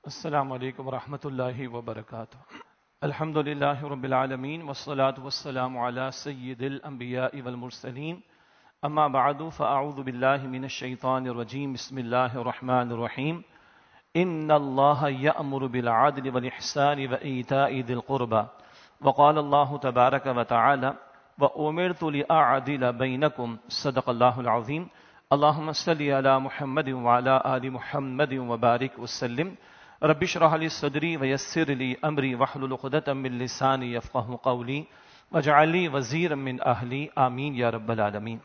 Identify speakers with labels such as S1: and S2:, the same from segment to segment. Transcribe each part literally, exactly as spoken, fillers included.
S1: السلام علیکم ورحمۃ اللہ وبرکاتہ۔ الحمد للہ رب العالمین والصلاة والسلام علی سید الانبیاء والمرسلین، اما بعد فاعوذ باللہ من الشیطان الرجیم، بسم اللہ الرحمن الرحیم۔ ان اللہ یأمر بالعدل والاحسان وایتاء ذی القربى، وقال اللہ تبارک وتعالی وامرت لاعدل بینکم، صدق اللہ العظیم۔ اللہم صل علی محمد وعلی آل محمد وبارک وسلم۔ رب اشرح لی صدری ویسر لی امری واحلل عقدۃ من لسانی یفقہوا قولی واجعل لی وزیرا من اہلی، آمین یا رب العالمین۔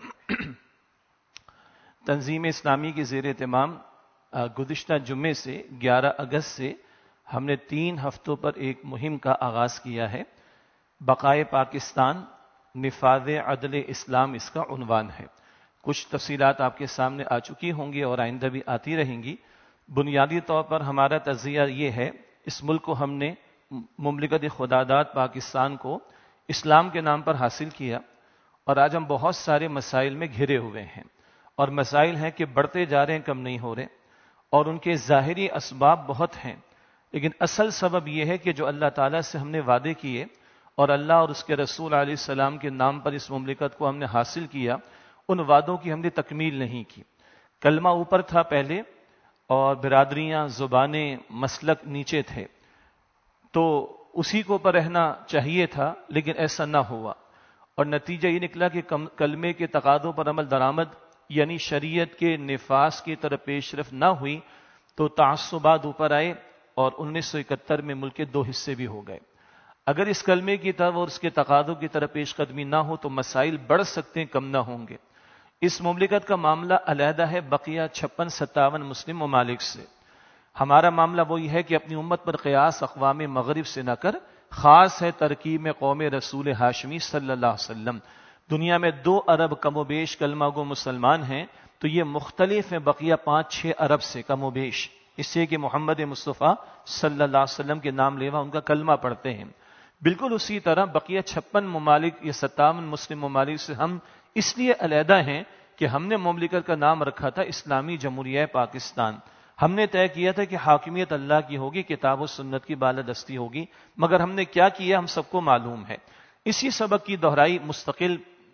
S1: تنظیم اسلامی کے زیر اہتمام گزشتہ جمعے سے گیارہ اگست سے ہم نے تین ہفتوں پر ایک مہم کا آغاز کیا ہے۔ بقائے پاکستان، نفاذ عدل اسلام اس کا عنوان ہے۔ کچھ تفصیلات آپ کے سامنے آ چکی ہوں گی اور آئندہ بھی آتی رہیں گی۔ بنیادی طور پر ہمارا تجزیہ یہ ہے، اس ملک کو ہم نے مملکت خداداد پاکستان کو اسلام کے نام پر حاصل کیا، اور آج ہم بہت سارے مسائل میں گھرے ہوئے ہیں، اور مسائل ہیں کہ بڑھتے جا رہے ہیں، کم نہیں ہو رہے، اور ان کے ظاہری اسباب بہت ہیں، لیکن اصل سبب یہ ہے کہ جو اللہ تعالیٰ سے ہم نے وعدے کیے اور اللہ اور اس کے رسول علیہ السلام کے نام پر اس مملکت کو ہم نے حاصل کیا، ان وعدوں کی ہم نے تکمیل نہیں کی۔ کلمہ اوپر تھا پہلے، اور برادریاں، زبانیں، مسلک نیچے تھے، تو اسی کو پر رہنا چاہیے تھا، لیکن ایسا نہ ہوا، اور نتیجہ یہ نکلا کہ کلمے کے تقاضوں پر عمل درآمد یعنی شریعت کے نفاذ کی طرف پیش رفت نہ ہوئی، تو تعصبات اوپر آئے، اور انیس سو اکہتر میں ملک کے دو حصے بھی ہو گئے۔ اگر اس کلمے کی طرف اور اس کے تقاضوں کی طرف پیش قدمی نہ ہو تو مسائل بڑھ سکتے ہیں، کم نہ ہوں گے۔ اس مملکت کا معاملہ علیحدہ ہے بقیہ چھپن ستاون مسلم ممالک سے۔ ہمارا معاملہ وہی ہے کہ اپنی امت پر قیاس اقوام مغرب سے نہ کر، خاص ہے ترکیب میں قوم رسول ہاشمی صلی اللہ علیہ وسلم۔ دنیا میں دو ارب کم و بیش کلمہ گو مسلمان ہیں، تو یہ مختلف ہیں بقیہ پانچ چھ ارب سے کم و بیش، اس سے کہ محمد مصطفیٰ صلی اللہ علیہ وسلم کے نام لیوا ان کا کلمہ پڑھتے ہیں۔ بالکل اسی طرح بقیہ چھپن ممالک یا ستاون مسلم ممالک سے ہم اس لیے علیحدہ ہیں کہ ہم نے مملکت کا نام رکھا تھا اسلامی جمہوریہ پاکستان۔ ہم نے طے کیا تھا کہ حاکمیت اللہ کی ہوگی، کتاب و سنت کی بالادستی ہوگی، مگر ہم نے کیا کیا ہم سب کو معلوم ہے۔ اسی سبق کی دہرائی مستقل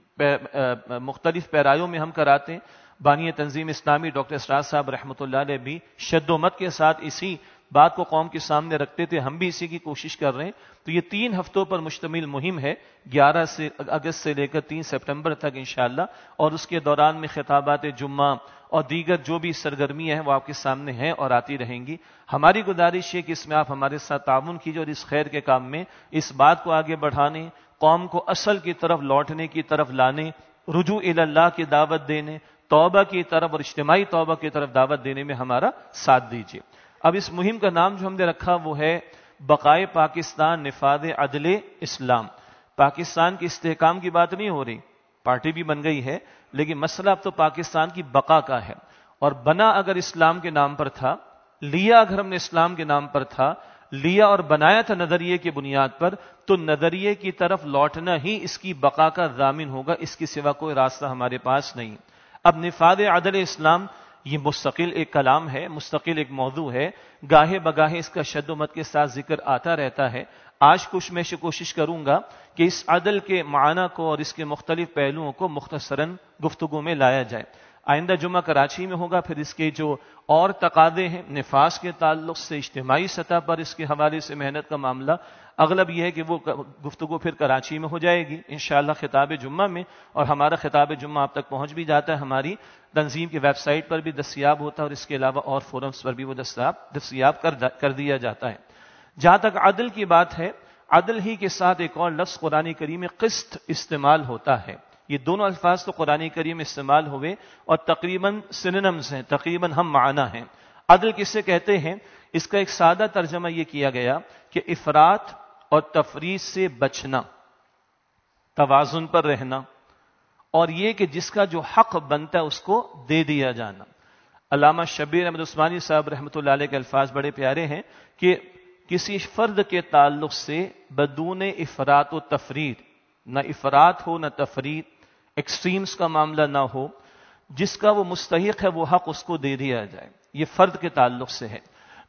S1: مختلف پیرایوں میں ہم کراتے ہیں۔ بانی تنظیم اسلامی ڈاکٹر اسرار صاحب رحمۃ اللہ علیہ بھی شد و مت کے ساتھ اسی بات کو قوم کے سامنے رکھتے تھے، ہم بھی اسی کی کوشش کر رہے ہیں۔ تو یہ تین ہفتوں پر مشتمل مہم ہے، گیارہ سے اگست سے لے کر تین سپٹمبر تک انشاءاللہ، اور اس کے دوران میں خطابات جمعہ اور دیگر جو بھی سرگرمیاں ہیں وہ آپ کے سامنے ہیں اور آتی رہیں گی۔ ہماری گزارش ہے کہ اس میں آپ ہمارے ساتھ تعاون کیجیے، اور اس خیر کے کام میں اس بات کو آگے بڑھانے، قوم کو اصل کی طرف لوٹنے کی طرف لانے، رجوع الی اللہ کی دعوت دینے، توبہ کی طرف اور اجتماعی توبہ کی طرف دعوت دینے میں ہمارا ساتھ دیجیے۔ اب اس مہم کا نام جو ہم نے رکھا وہ ہے بقائے پاکستان، نفاذ عدل اسلام۔ پاکستان کے استحکام کی بات نہیں ہو رہی، پارٹی بھی بن گئی ہے، لیکن مسئلہ اب تو پاکستان کی بقا کا ہے، اور بنا اگر اسلام کے نام پر تھا، لیا اگر ہم نے اسلام کے نام پر تھا، لیا اور بنایا تھا نظریے کی بنیاد پر، تو نظریے کی طرف لوٹنا ہی اس کی بقا کا ضامن ہوگا، اس کے سوا کوئی راستہ ہمارے پاس نہیں۔ اب نفاذ عدل اسلام یہ مستقل ایک کلام ہے، مستقل ایک موضوع ہے، گاہے بگاہے اس کا شد و مت کے ساتھ ذکر آتا رہتا ہے۔ آج کچھ میں سے کوشش کروں گا کہ اس عدل کے معنی کو اور اس کے مختلف پہلوؤں کو مختصراً گفتگو میں لایا جائے۔ آئندہ جمعہ کراچی میں ہوگا، پھر اس کے جو اور تقاضے ہیں نفاذ کے تعلق سے، اجتماعی سطح پر اس کے حوالے سے محنت کا معاملہ، اغلب یہ ہے کہ وہ گفتگو پھر کراچی میں ہو جائے گی انشاءاللہ خطاب جمعہ میں، اور ہمارا خطاب جمعہ آپ تک پہنچ بھی جاتا ہے، ہماری تنظیم کی ویب سائٹ پر بھی دستیاب ہوتا ہے، اور اس کے علاوہ اور فورمز پر بھی وہ دستیاب دستیاب کر دیا جاتا ہے۔ جہاں تک عدل کی بات ہے، عدل ہی کے ساتھ ایک اور لفظ قرآن کریم میں قسط استعمال ہوتا ہے۔ یہ دونوں الفاظ تو قرآن کریم میں استعمال ہوئے اور تقریباً سنونمز ہیں، تقریباً ہم معنی ہیں۔ عدل کسے کہتے ہیں؟ اس کا ایک سادہ ترجمہ یہ کیا گیا کہ افراط اور تفریط سے بچنا، توازن پر رہنا، اور یہ کہ جس کا جو حق بنتا ہے اس کو دے دیا جانا۔ علامہ شبیر احمد عثمانی صاحب رحمۃ اللہ علیہ کے الفاظ بڑے پیارے ہیں کہ کسی فرد کے تعلق سے بدون افراط و تفریط، نہ افراط ہو نہ تفریط، ایکسٹریمز کا معاملہ نہ ہو، جس کا وہ مستحق ہے وہ حق اس کو دے دیا جائے، یہ فرد کے تعلق سے ہے۔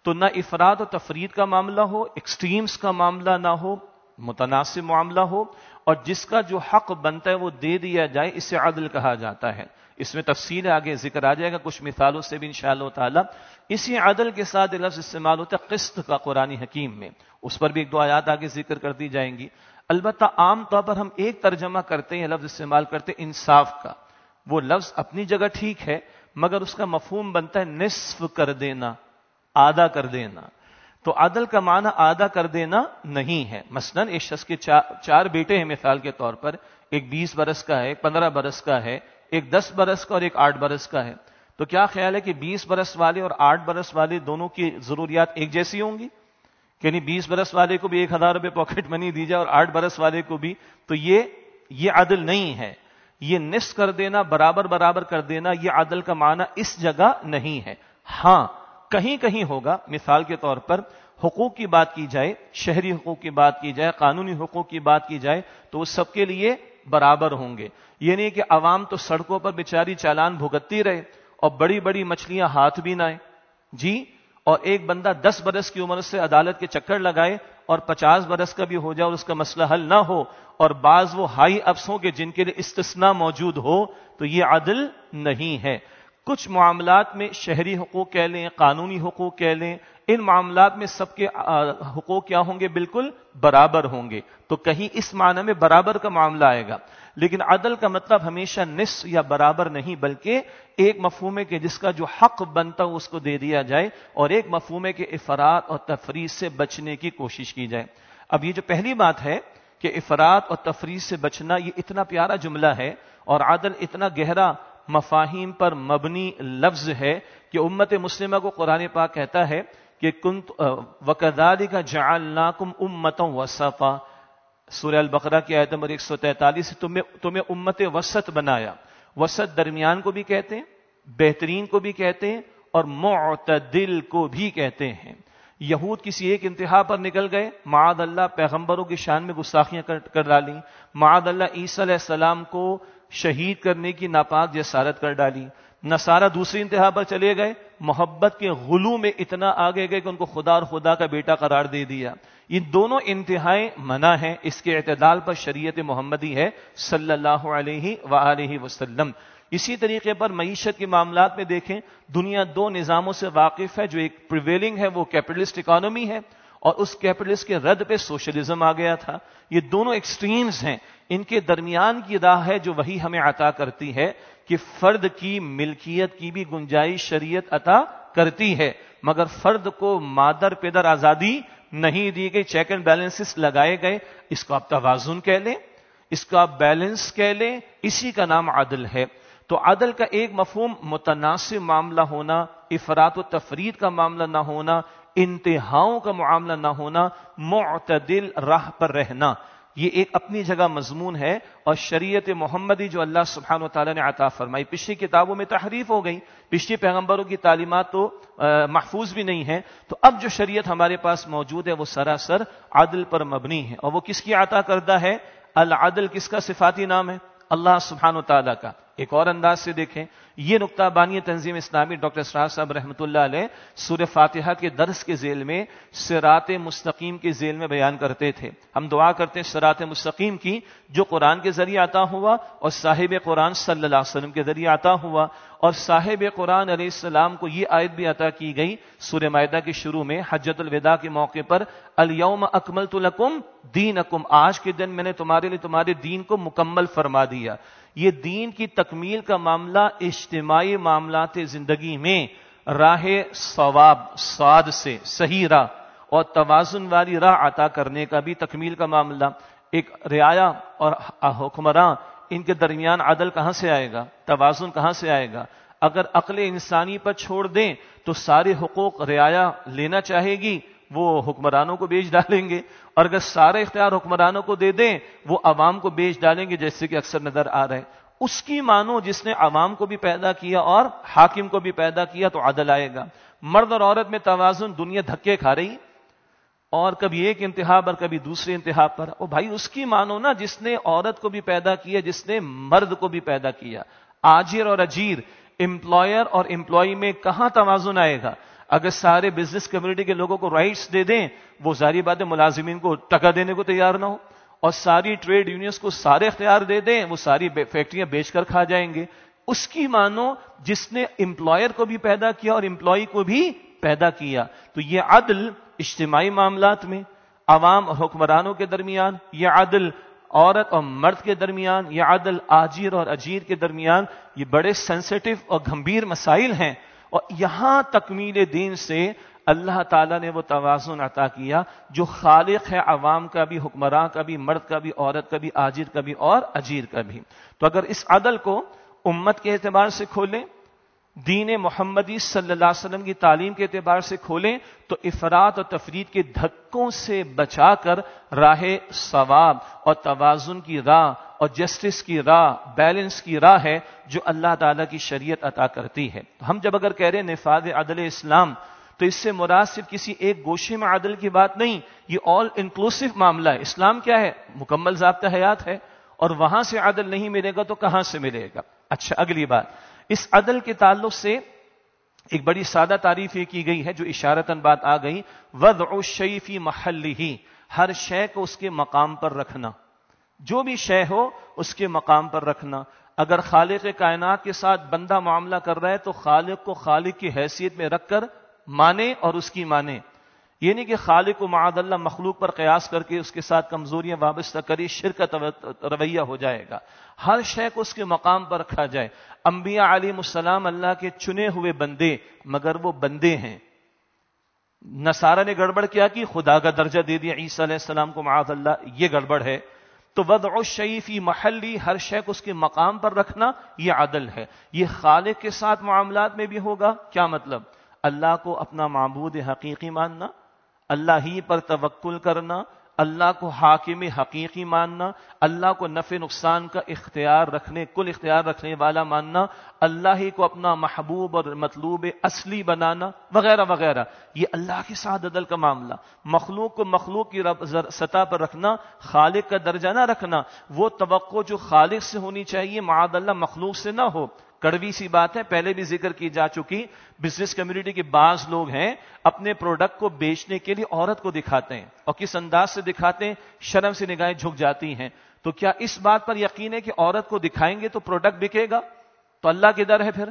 S1: تو نہ افراد و تفرید کا معاملہ ہو، ایکسٹریمز کا معاملہ نہ ہو، متناسب معاملہ ہو، اور جس کا جو حق بنتا ہے وہ دے دیا جائے، اسے عدل کہا جاتا ہے۔ اس میں تفصیل آگے ذکر آ جائے گا کچھ مثالوں سے بھی انشاءاللہ تعالی۔ اسی عدل کے ساتھ لفظ استعمال ہوتا ہے قسط کا قرآن حکیم میں، اس پر بھی ایک دو آیات آگے ذکر کر دی جائیں گی۔ البتہ عام طور پر ہم ایک ترجمہ کرتے ہیں، لفظ استعمال کرتے ہیں انصاف کا۔ وہ لفظ اپنی جگہ ٹھیک ہے، مگر اس کا مفہوم بنتا ہے نصف کر دینا، آدھا کر دینا۔ تو عدل کا معنی آدھا کر دینا نہیں ہے۔ مثلا ایک شخص کے چار, چار بیٹے ہیں مثال کے طور پر، ایک بیس برس کا ہے، ایک پندرہ برس کا ہے، ایک دس برس کا اور ایک آٹھ برس کا ہے۔ تو کیا خیال ہے کہ بیس برس والے اور آٹھ برس والے دونوں کی ضروریات ایک جیسی ہوں گی؟ یعنی بیس برس والے کو بھی ایک ہزار روپے پاکٹ منی دی جائے اور آٹھ برس والے کو بھی؟ تو یہ یہ عدل نہیں ہے۔ یہ نصف کر دینا، برابر برابر کر دینا، یہ عدل کا معنی اس جگہ نہیں ہے۔ ہاں کہیں کہیں ہوگا، مثال کے طور پر حقوق کی بات کی جائے، شہری حقوق کی بات کی جائے، قانونی حقوق کی بات کی جائے، تو وہ سب کے لیے برابر ہوں گے۔ یہ نہیں کہ عوام تو سڑکوں پر بیچاری چالان بھگتتی رہے اور بڑی بڑی مچھلیاں ہاتھ بھی نہ آئیں جی، اور ایک بندہ دس برس کی عمر سے عدالت کے چکر لگائے اور پچاس برس کا بھی ہو جائے اور اس کا مسئلہ حل نہ ہو، اور بعض وہ ہائی اپس ہوں کہ جن کے لیے استثناء موجود ہو، تو یہ عدل نہیں ہے۔ کچھ معاملات میں شہری حقوق کہہ لیں، قانونی حقوق کہہ لیں، ان معاملات میں سب کے حقوق کیا ہوں گے؟ بالکل برابر ہوں گے، تو کہیں اس معنی میں برابر کا معاملہ آئے گا۔ لیکن عدل کا مطلب ہمیشہ نصف یا برابر نہیں، بلکہ ایک مفہوم ہے کہ جس کا جو حق بنتا ہو اس کو دے دیا جائے، اور ایک مفہوم ہے کہ افراط اور تفریط سے بچنے کی کوشش کی جائے۔ اب یہ جو پہلی بات ہے کہ افراط اور تفریط سے بچنا، یہ اتنا پیارا جملہ ہے، اور عدل اتنا گہرا مفاہیم پر مبنی لفظ ہے کہ امت مسلمہ کو قرآن پاک کہتا ہے کہ کنت وَكَذَلِكَ جَعَلْنَاكُمْ أُمَّةً وَسَطًا، سورہ البقرہ کی آیت نمبر ایک سو تینتالیس، تمہیں تمہیں امت وسط بنایا۔ وسط درمیان کو بھی کہتے ہیں، بہترین کو بھی کہتے ہیں، اور معتدل کو بھی کہتے ہیں۔ یہود کسی ایک انتہا پر نکل گئے، معاذ اللہ پیغمبروں کی شان میں گستاخیاں کر ڈالیں، معاذ اللہ عیسیٰ علیہ السلام کو شہید کرنے کی ناپاک جسارت کر ڈالی۔ نصارہ دوسری انتہا پر چلے گئے، محبت کے غلو میں اتنا آگے گئے کہ ان کو خدا اور خدا کا بیٹا قرار دے دیا۔ یہ دونوں انتہائیں منع ہیں، اس کے اعتدال پر شریعت محمدی ہے صلی اللہ علیہ وآلہ وسلم۔ اسی طریقے پر معیشت کے معاملات میں دیکھیں، دنیا دو نظاموں سے واقف ہے، جو ایک پریویلنگ ہے وہ کیپٹلسٹ اکانومی ہے، اور اس کیپٹلسٹ کے رد پہ سوشلزم آ گیا تھا۔ یہ دونوں ایکسٹریمز ہیں، ان کے درمیان کی راہ ہے جو وہی ہمیں عطا کرتی ہے کہ فرد کی ملکیت کی بھی گنجائش شریعت عطا کرتی ہے، مگر فرد کو مادر پیدر آزادی نہیں دی گئی، چیک اینڈ بیلنسز لگائے گئے۔ اس کو آپ توازن کہہ لیں، اس کا آپ بیلنس کہہ لیں، اسی کا نام عدل ہے۔ تو عدل کا ایک مفہوم متناسب معاملہ ہونا، افراط و تفرید کا معاملہ نہ ہونا، انتہاؤں کا معاملہ نہ ہونا، معتدل راہ پر رہنا، یہ ایک اپنی جگہ مضمون ہے، اور شریعت محمدی جو اللہ سبحانہ و تعالیٰ نے عطا فرمائی۔ پچھلی کتابوں میں تحریف ہو گئی، پچھلی پیغمبروں کی تعلیمات تو محفوظ بھی نہیں ہیں، تو اب جو شریعت ہمارے پاس موجود ہے وہ سراسر عدل پر مبنی ہے۔ اور وہ کس کی عطا کردہ ہے؟ العدل کس کا صفاتی نام ہے؟ اللہ سبحانہ و تعالیٰ کا۔ ایک اور انداز سے دیکھیں، یہ نقطہ بانی تنظیم اسلامی ڈاکٹر اسرار صاحب رحمۃ اللہ علیہ سورہ فاتحہ کے درس کے ذیل میں صراط مستقیم کے ذیل میں بیان کرتے تھے۔ ہم دعا کرتے ہیں صراط مستقیم کی، جو قرآن کے ذریعے عطا ہوا اور صاحب قرآن صلی اللہ علیہ وسلم کے ذریعے عطا ہوا، اور صاحب قرآن علیہ السلام کو یہ آیت بھی عطا کی گئی سورہ مائدہ کے شروع میں حجۃ الوداع کے موقع پر، الیوم اکملت لکم دینکم، آج کے دن میں نے تمہارے لیے تمہارے دین کو مکمل فرما دیا۔ یہ دین کی تکمیل کا معاملہ اجتماعی معاملات زندگی میں راہ صواب، صاد سے صحیح راہ اور توازن والی راہ عطا کرنے کا بھی تکمیل کا معاملہ۔ ایک رعایا اور حکمراں، ان کے درمیان عدل کہاں سے آئے گا؟ توازن کہاں سے آئے گا؟ اگر عقل انسانی پر چھوڑ دیں تو سارے حقوق رعایا لینا چاہے گی، وہ حکمرانوں کو بیچ ڈالیں گے، اور اگر سارے اختیار حکمرانوں کو دے دیں وہ عوام کو بیچ ڈالیں گے، جیسے کہ اکثر نظر آ رہا ہے۔ اس کی مانو جس نے عوام کو بھی پیدا کیا اور حاکم کو بھی پیدا کیا، تو عدل آئے گا۔ مرد اور عورت میں توازن، دنیا دھکے کھا رہی اور کبھی ایک انتہا پر کبھی دوسرے انتہا پر، او بھائی اس کی مانو نا جس نے عورت کو بھی پیدا کیا، جس نے مرد کو بھی پیدا کیا۔ آجر اور اجیر، امپلائر اور امپلائی میں کہاں توازن آئے گا؟ اگر سارے بزنس کمیونٹی کے لوگوں کو رائٹس دے دیں، وہ ظاہری بات ہے ملازمین کو ٹکا دینے کو تیار نہ ہو، اور ساری ٹریڈ یونینز کو سارے اختیار دے دیں، وہ ساری فیکٹریاں بیچ کر کھا جائیں گے۔ اس کی مانو جس نے امپلائر کو بھی پیدا کیا اور امپلائی کو بھی پیدا کیا۔ تو یہ عدل اجتماعی معاملات میں، عوام اور حکمرانوں کے درمیان، یہ عدل عورت اور مرد کے درمیان، یہ عدل آجیر اور اجیر کے درمیان، یہ بڑے سینسیٹیو اور گھمبیر مسائل ہیں، اور یہاں تکمیل دین سے اللہ تعالیٰ نے وہ توازن عطا کیا جو خالق ہے عوام کا بھی، حکمراں کا بھی، مرد کا بھی، عورت کا بھی، آجر کا بھی اور اجیر کا بھی۔ تو اگر اس عدل کو امت کے اعتبار سے کھولیں، دین محمدی صلی اللہ علیہ وسلم کی تعلیم کے اعتبار سے کھولیں، تو افراط اور تفرید کے دھکوں سے بچا کر راہ ثواب اور توازن کی راہ اور جسٹس کی راہ، بیلنس کی راہ ہے جو اللہ تعالیٰ کی شریعت عطا کرتی ہے۔ تو ہم جب اگر کہہ رہے ہیں نفاذ عدل اسلام، تو اس سے مراد صرف کسی ایک گوشے میں عدل کی بات نہیں، یہ آل انکلوسیو معاملہ ہے۔ اسلام کیا ہے؟ مکمل ضابطہ حیات ہے، اور وہاں سے عدل نہیں ملے گا تو کہاں سے ملے گا؟ اچھا، اگلی بات، اس عدل کے تعلق سے ایک بڑی سادہ تعریف یہ کی گئی ہے جو اشارتاً بات آ گئی، وضع الشیء فی محلہ، ہر شے کو اس کے مقام پر رکھنا، جو بھی شے ہو اس کے مقام پر رکھنا۔ اگر خالق کائنات کے ساتھ بندہ معاملہ کر رہا ہے تو خالق کو خالق کی حیثیت میں رکھ کر مانے اور اس کی مانے، یہ نہیں کہ خالق کو معاذ اللہ مخلوق پر قیاس کر کے اس کے ساتھ کمزوریاں وابستہ کری، شرک کا رویہ ہو جائے گا۔ ہر شے کو اس کے مقام پر رکھا جائے۔ انبیاء علیہ السلام اللہ کے چنے ہوئے بندے، مگر وہ بندے ہیں۔ نصارہ نے گڑبڑ کیا کی، خدا کا درجہ دے دیا عیسیٰ علیہ السلام کو، معاذ اللہ، یہ گڑبڑ ہے۔ تو وضع الشیء فی محلی، ہر شے کو اس کے مقام پر رکھنا، یہ عدل ہے۔ یہ خالق کے ساتھ معاملات میں بھی ہوگا۔ کیا مطلب؟ اللہ کو اپنا معبود حقیقی ماننا، اللہ ہی پر توکل کرنا، اللہ کو حاکم حقیقی ماننا، اللہ کو نفع نقصان کا اختیار رکھنے، کل اختیار رکھنے والا ماننا، اللہ ہی کو اپنا محبوب اور مطلوب اصلی بنانا، وغیرہ وغیرہ۔ یہ اللہ کے ساتھ عدل کا معاملہ۔ مخلوق کو مخلوق کی سطح پر رکھنا، خالق کا درجہ نہ رکھنا، وہ توقع جو خالق سے ہونی چاہیے معاذ اللہ مخلوق سے نہ ہو۔ کڑوی سی بات ہے، پہلے بھی ذکر کی جا چکی، بزنس کمیونٹی کے بعض لوگ ہیں اپنے پروڈکٹ کو بیچنے کے لیے عورت کو دکھاتے ہیں، اور کس انداز سے دکھاتے ہیں؟ شرم سے نگاہیں جھک جاتی ہیں۔ تو کیا اس بات پر یقین ہے کہ عورت کو دکھائیں گے تو پروڈکٹ بکے گا؟ تو اللہ کی در ہے، پھر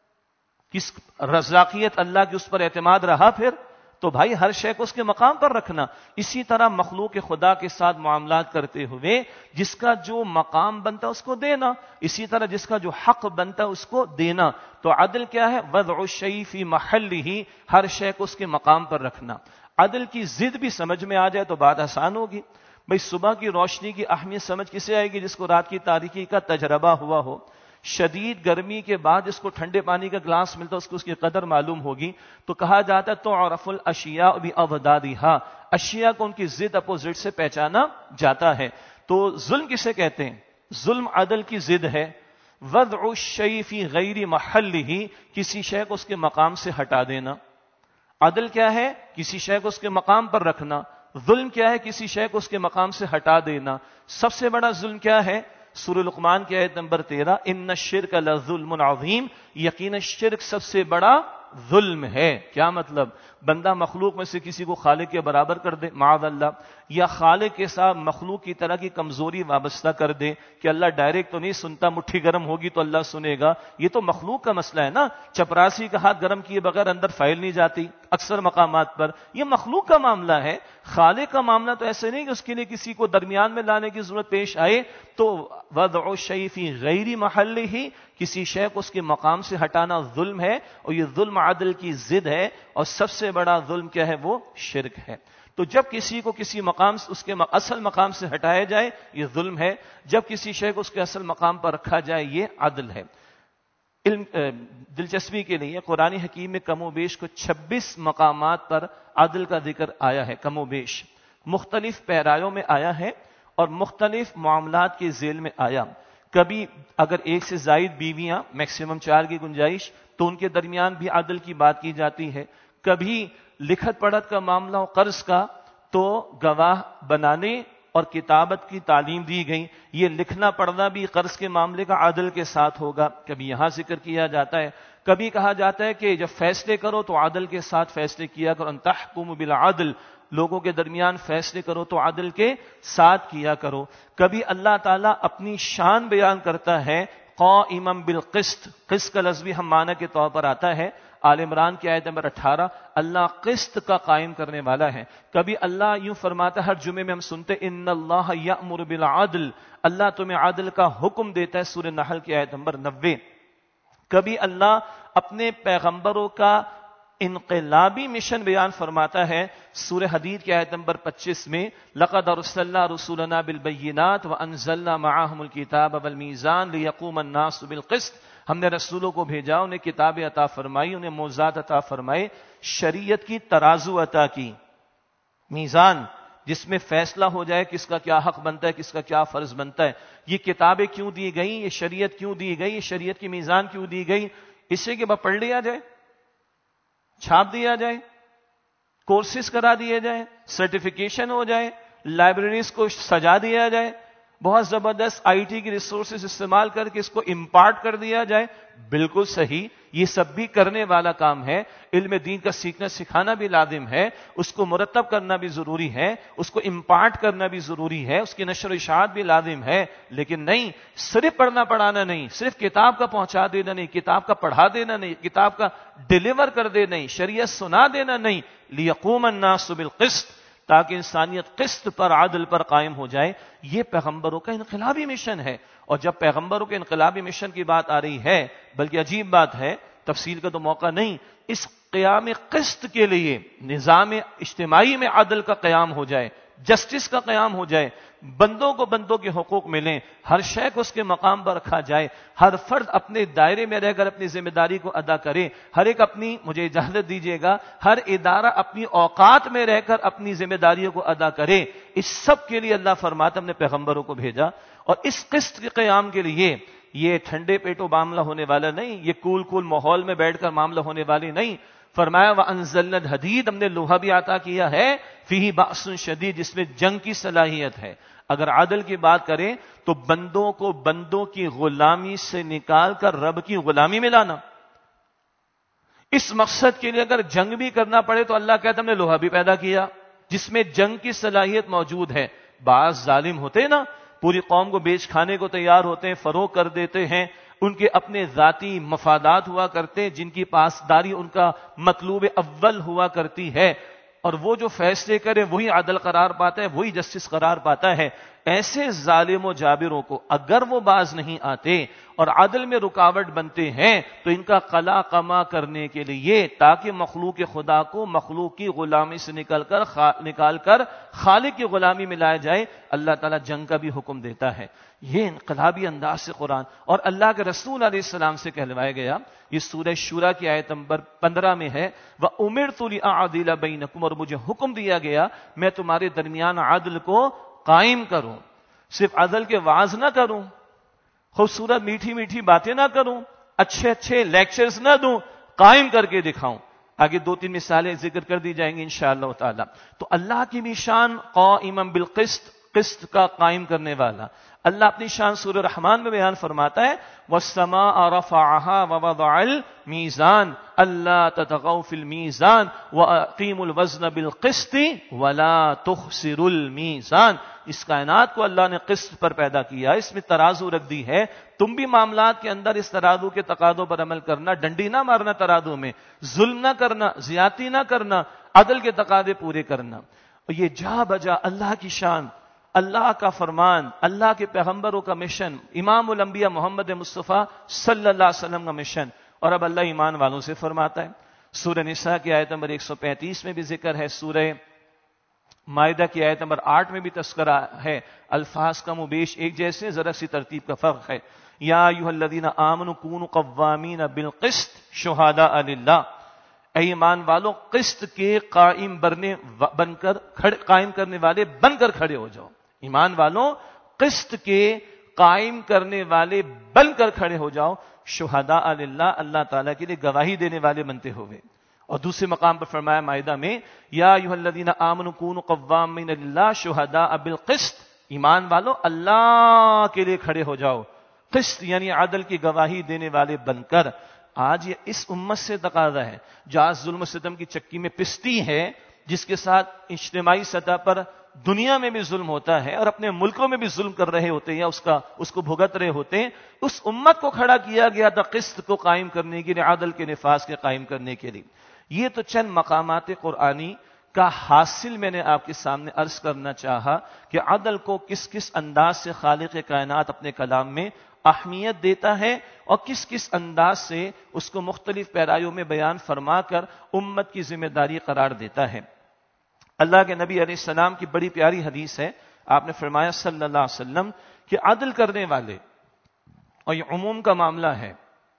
S1: کس رزاقیت اللہ کی اس پر اعتماد رہا؟ پھر تو بھائی ہر شے کو اس کے مقام پر رکھنا۔ اسی طرح مخلوق خدا کے ساتھ معاملات کرتے ہوئے جس کا جو مقام بنتا ہے اس کو دینا، اسی طرح جس کا جو حق بنتا ہے اس کو دینا۔ تو عدل کیا ہے؟ وضع الشیء فی محلہ، ہر شے کو اس کے مقام پر رکھنا۔ عدل کی ضد بھی سمجھ میں آ جائے تو بات آسان ہوگی۔ بھئی صبح کی روشنی کی اہمیت سمجھ کسے آئے گی؟ جس کو رات کی تاریکی کا تجربہ ہوا ہو۔ شدید گرمی کے بعد جس کو ٹھنڈے پانی کا گلاس ملتا ہے اس کو اس کی قدر معلوم ہوگی۔ تو کہا جاتا ہے تعرف الاشیاء باضدادھا، اشیاء کو ان کی ضد اپوزٹ سے پہچانا جاتا ہے۔ تو ظلم کسے کہتے ہیں؟ ظلم عدل کی ضد ہے۔ وضع الشیء فی غیر محلہ، کسی شے کو اس کے مقام سے ہٹا دینا۔ عدل کیا ہے؟ کسی شے کو اس کے مقام پر رکھنا۔ ظلم کیا ہے؟ کسی شے کو اس کے مقام سے ہٹا دینا۔ سب سے بڑا ظلم کیا ہے؟ سورہ لقمان کی آیت نمبر تیرہ، ان الشرک لظلم عظیم، یقینا شرک سب سے بڑا ظلم ہے۔ کیا مطلب؟ بندہ مخلوق میں سے کسی کو خالق کے برابر کر دے معاذ اللہ، یا خالق کے ساتھ مخلوق کی طرح کی کمزوری وابستہ کر دے کہ اللہ ڈائریکٹ تو نہیں سنتا، مٹھی گرم ہوگی تو اللہ سنے گا۔ یہ تو مخلوق کا مسئلہ ہے نا، چپراسی کا ہاتھ گرم کیے بغیر اندر فائل نہیں جاتی اکثر مقامات پر، یہ مخلوق کا معاملہ ہے۔ خالق کا معاملہ تو ایسے نہیں کہ اس کے لیے کسی کو درمیان میں لانے کی ضرورت پیش آئے۔ تو وضع الشیء فی غیر محلہ، کسی شے کو اس کے مقام سے ہٹانا ظلم ہے، اور یہ ظلم عدل کی ضد ہے، اور سب سے بڑا ظلم کیا ہے؟ وہ شرک ہے۔ تو جب کسی کو کسی مقام سے اس کے اصل مقام سے ہٹایا جائے یہ ظلم ہے، جب کسی شے کو اس کے اصل مقام پر رکھا جائے یہ عدل ہے۔ علم دلچسپی کے لیے قرآن حکیم میں کم و بیش کو چھبیس مقامات پر عدل کا ذکر آیا ہے، کم و بیش مختلف پیرایوں میں آیا ہے اور مختلف معاملات کے ذیل میں آیا۔ کبھی اگر ایک سے زائد بیویاں، میکسیمم چار کی گنجائش، تو ان کے درمیان بھی عدل کی بات کی جاتی ہے۔ کبھی لکھت پڑھت کا معاملہ ہو قرض کا، تو گواہ بنانے اور کتابت کی تعلیم دی گئی. یہ لکھنا پڑھنا بھی قرض کے معاملے کا عدل کے ساتھ ہوگا. کبھی یہاں ذکر کیا جاتا ہے، کبھی کہا جاتا ہے کہ جب فیصلے کرو تو عدل کے ساتھ فیصلے کیا کرو. ان تحکموا بالعدل، لوگوں کے درمیان فیصلے کرو تو عدل کے ساتھ کیا کرو. کبھی اللہ تعالیٰ اپنی شان بیان کرتا ہے قائما بالقسط. قسط کا لفظ بھی ہم معنی کے طور پر آتا ہے. آل عمران کی آیت نمبر اٹھارہ، اللہ قسط کا قائم کرنے والا ہے. کبھی اللہ یوں فرماتا ہے، ہر جمعے میں ہم سنتے ان اللہ یأمر بالعدل، اللہ تمہیں عدل کا حکم دیتا ہے، سورہ نحل کی آیت نمبر نوے. کبھی اللہ اپنے پیغمبروں کا انقلابی مشن بیان فرماتا ہے، سورہ حدید کی آیت نمبر پچیس میں لقد ارسلنا رسولنا بالبینات وانزلنا معاہم الکتاب والمیزان لیقوم الناس بالقسط. ہم نے رسولوں کو بھیجا، انہیں کتابیں عطا فرمائی، انہیں معجزات عطا فرمائے، شریعت کی ترازو عطا کی، میزان جس میں فیصلہ ہو جائے کس کا کیا حق بنتا ہے، کس کا کیا فرض بنتا ہے. یہ کتابیں کیوں دی گئیں، یہ شریعت کیوں دی گئی، یہ شریعت کی میزان کیوں دی گئی؟ اس سے کہ بس پڑھ لیا جائے، چھاپ دیا جائے، کورسز کرا دیے جائیں، سرٹیفیکیشن ہو جائے، لائبریریز کو سجا دیا جائے، بہت زبردست آئی ٹی کی ریسورسز استعمال کر کے اس کو امپارٹ کر دیا جائے. بالکل صحیح، یہ سب بھی کرنے والا کام ہے. علم دین کا سیکھنا سکھانا بھی لازم ہے، اس کو مرتب کرنا بھی ضروری ہے، اس کو امپارٹ کرنا بھی ضروری ہے، اس کی نشر و اشاعت بھی لازم ہے. لیکن نہیں، صرف پڑھنا پڑھانا نہیں، صرف کتاب کا پہنچا دینا نہیں، کتاب کا پڑھا دینا نہیں، کتاب کا ڈیلیور کر دینا نہیں، شریعت سنا دینا نہیں. لیقوم الناس بالقسط، تاکہ انسانیت قسط پر عدل پر قائم ہو جائے. یہ پیغمبروں کا انقلابی مشن ہے. اور جب پیغمبروں کے انقلابی مشن کی بات آ رہی ہے، بلکہ عجیب بات ہے، تفصیل کا تو موقع نہیں، اس قیام قسط کے لیے نظام اجتماعی میں عدل کا قیام ہو جائے، جسٹس کا قیام ہو جائے، بندوں کو بندوں کے حقوق ملیں، ہر شے کو اس کے مقام پر رکھا جائے، ہر فرد اپنے دائرے میں رہ کر اپنی ذمہ داری کو ادا کرے، ہر ایک اپنی، مجھے اجازت دیجیے گا، ہر ادارہ اپنی اوقات میں رہ کر اپنی ذمہ داریوں کو ادا کرے. اس سب کے لیے اللہ فرماتا ہم نے پیغمبروں کو بھیجا. اور اس قسط کے قیام کے لیے یہ ٹھنڈے پیٹوں معاملہ ہونے والا نہیں، یہ کول کول ماحول میں بیٹھ کر معاملہ ہونے والی نہیں. فرمایا وَأَنزَلْنَا الْحَدِيدَ، ہم نے لوہا بھی عطا کیا ہے، فِيهِ بَأْسٌ شَدِيدٌ، جس میں جنگ کی صلاحیت ہے. اگر عدل کی بات کریں تو بندوں کو بندوں کی غلامی سے نکال کر رب کی غلامی میں لانا، اس مقصد کے لیے اگر جنگ بھی کرنا پڑے تو اللہ کہتا ہم نے لوہا بھی پیدا کیا جس میں جنگ کی صلاحیت موجود ہے. بعض ظالم ہوتے نا، پوری قوم کو بیچ کھانے کو تیار ہوتے ہیں، فروغ کر دیتے ہیں، ان کے اپنے ذاتی مفادات ہوا کرتے ہیں، جن کی پاسداری ان کا مطلوب اول ہوا کرتی ہے، اور وہ جو فیصلے کرے وہی عدل قرار پاتا ہے، وہی جسٹس قرار پاتا ہے. ایسے ظالم و جابروں کو اگر وہ باز نہیں آتے اور عدل میں رکاوٹ بنتے ہیں تو ان کا قلا قما کرنے کے لیے، تاکہ مخلوق خدا کو مخلوق کی غلامی سے نکل کر خا... نکال کر خالق کی غلامی میں لایا جائے، اللہ تعالیٰ جنگ کا بھی حکم دیتا ہے. یہ انقلابی انداز سے قرآن اور اللہ کے رسول علیہ السلام سے کہلوایا گیا. یہ سورہ شورى کی آیت نمبر پندرہ میں ہے، وَأُمِرْتُ لِأَعْدِلَ بَيْنَكُمْ، اور مجھے حکم دیا گیا میں تمہارے درمیان عدل کو قائم کروں. صرف عدل کے وعظ نہ کروں، خوبصورت میٹھی میٹھی باتیں نہ کروں، اچھے اچھے لیکچرز نہ دوں، قائم کر کے دکھاؤں. آگے دو تین مثالیں ذکر کر دی جائیں گی انشاءاللہ تعالی. تو اللہ کی بھی شان قائما بالقسط، قسط کا قائم کرنے والا. اللہ اپنی شان سورہ رحمان میں بیان فرماتا ہے وَالسَّمَاءَ رَفَعَهَا وَوَضَعَ الْمِيزَانَ أَلَّا تَطْغَوْا فِي الْمِيزَانِ وَأَقِيمُوا الْوَزْنَ بِالْقِسْطِ وَلَا تُخْسِرُوا الْمِيزَانَ. اس کائنات کو اللہ نے قسط پر پیدا کیا، اس میں ترازو رکھ دی ہے. تم بھی معاملات کے اندر اس ترازو کے تقاضوں پر عمل کرنا، ڈنڈی نہ مارنا ترازو میں، ظلم نہ کرنا، زیادتی نہ کرنا، عدل کے تقاضے پورے کرنا. اور یہ جا بجا اللہ کی شان، اللہ کا فرمان، اللہ کے پیغمبروں کا مشن، امام الانبیاء محمد مصطفیٰ صلی اللہ علیہ وسلم کا مشن. اور اب اللہ ایمان والوں سے فرماتا ہے، سورہ نساء کی آیت نمبر ایک سو پینتیس میں بھی ذکر ہے، سورہ مائدہ کی آیت نمبر آٹھ میں بھی تذکرہ ہے. الفاظ کم و بیش ایک جیسے، ذرا سی ترتیب کا فرق ہے. یا ایھا الذین آمنوا کونوا قوامین بالقسط شہداء للہ، اے ایمان والو قسط کے قائم برنے بن کر کھڑے قائم کرنے والے بن کر کھڑے ہو جاؤ. ایمان والوں قسط کے قائم کرنے والے بن کر کھڑے ہو جاؤ، شہداء للہ، اللہ تعالیٰ کے لیے گواہی دینے والے بنتے ہوئے. اور دوسرے مقام پر فرمایا مائدہ میں یا ایھا الذین آمنوا کونوا قوامین للہ شہداء بالقسط، ایمان والو اللہ کے لیے کھڑے ہو جاؤ، قسط یعنی عدل کی گواہی دینے والے بن کر۔ آج یہ اس امت سے تقاضا ہے جو آج ظلم و ستم کی چکی میں پستی ہے، جس کے ساتھ اجتماعی سطح پر دنیا میں بھی ظلم ہوتا ہے اور اپنے ملکوں میں بھی ظلم کر رہے ہوتے ہیں یا اس کا اس کو بھگت رہے ہوتے ہیں، اس امت کو کھڑا کیا گیا تھا قسط کو قائم کرنے کے لیے، عدل کے نفاذ کے قائم کرنے کے لیے۔ یہ تو چند مقامات قرآنی کا حاصل میں نے آپ کے سامنے عرض کرنا چاہا کہ عدل کو کس کس انداز سے خالق کائنات اپنے کلام میں اہمیت دیتا ہے اور کس کس انداز سے اس کو مختلف پیرایوں میں بیان فرما کر امت کی ذمہ داری قرار دیتا ہے۔ اللہ کے نبی علیہ السلام کی بڑی پیاری حدیث ہے، آپ نے فرمایا صلی اللہ علیہ وسلم کہ عدل کرنے والے، اور یہ عموم کا معاملہ ہے،